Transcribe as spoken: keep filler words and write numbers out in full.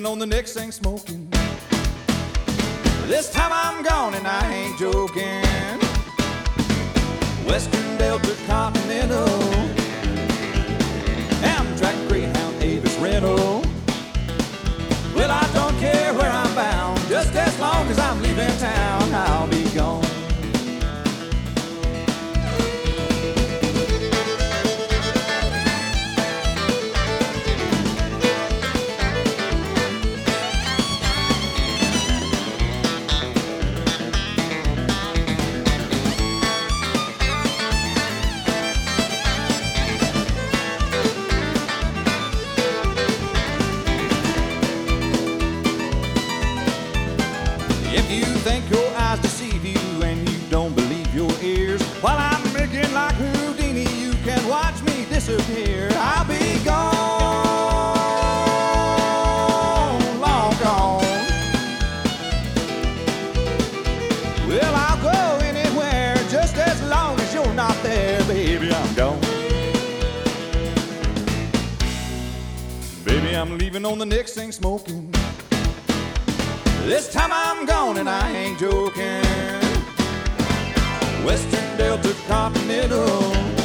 on the next thing smoking. This time I'm gone and I ain't joking. Western Delta Continental, Amtrak, Greyhound, Avis rental. Well, I don't care where I'm bound, just as long as I'm leaving town, I'll be gone. If you think your eyes deceive you and you don't believe your ears, while I'm making like Houdini, you can watch me disappear. I'll be gone, long gone. Well, I'll go anywhere just as long as you're not there, baby, I'm gone. Baby, I'm leaving on the next thing smoking. This time I'm gone and I ain't joking. Western Delta Continental,